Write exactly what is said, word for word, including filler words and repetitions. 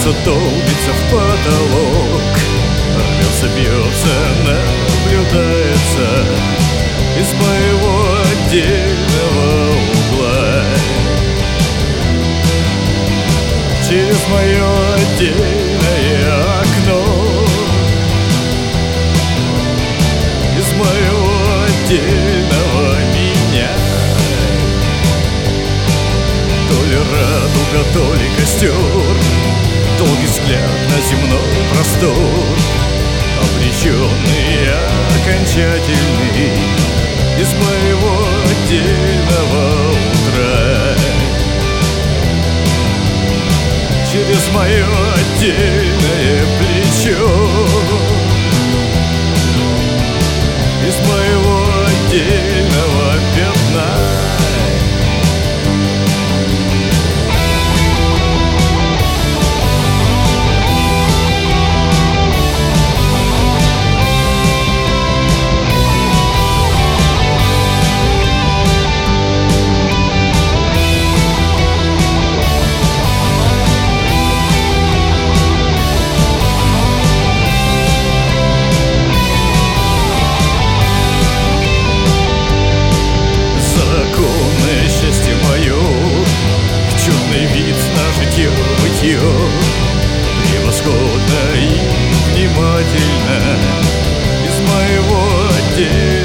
Солнце долбится в потолок, рвется, бьется, наблюдается из моего отдельного угла. Через мое отдельное окно, из моего отдельного меня. То ли радуга, то ли костер, долгий взгляд на земной простор, обреченный, окончательный, из моего отдельного утра. Через мое отдельное плечо, из моего отдельного пятна. Счастье мое, черный вид на житье-бытье, превосходно и внимательно из моего отдела.